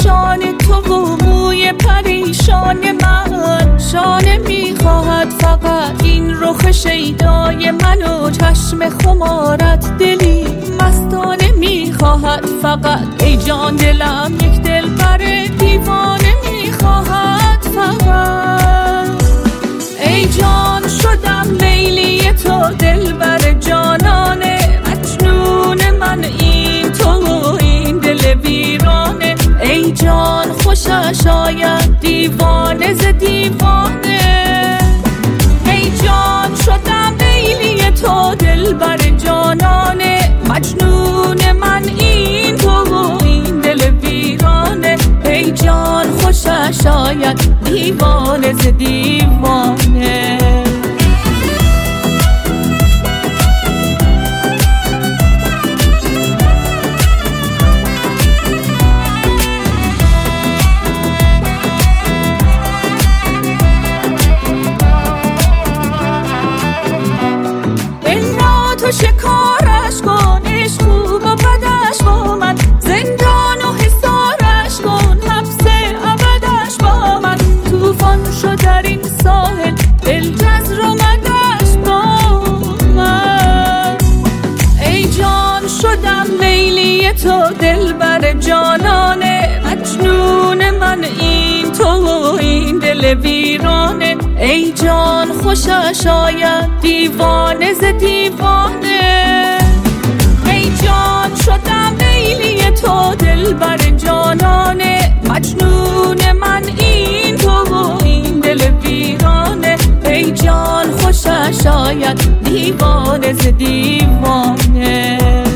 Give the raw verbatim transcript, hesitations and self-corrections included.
شان تو و موی پریشان من، شانه میخواهد فقط این رخ شیدای من و چشم خمارت دلی مستانه میخواهد فقط. ای جان دلم یک دلبر دیوانه میخواهد فقط. ای جان شدم لیلی تو دلبر جانانه، مجنون من این تو و این دل ویرانه. ای جان خوشش آید دیوانه ز دیوانه. ای جان شدم لیلی تو دلبر جانانه، مجنون من این تو و این دل ویرانه. ای جان خوشش آید دیوانه ز دیوانه. تو شکارش کن، عشق خوب و بدش با من، زندان و حصارش کن، حبس ابدش با من. توفان شد در این ساحل، دل جزر و مدش با من. ای جان شدم لیلی تو دلبر جانانه، مجنون من این تو و این دل ویرانه. ای جان خوشش آید دیوانه ز دیوانه. ای جان شدم لیلی تو دلبر جانانه، مجنون من این تو و این دل ویرانه. ای جان خوشش آید دیوانه ز دیوانه.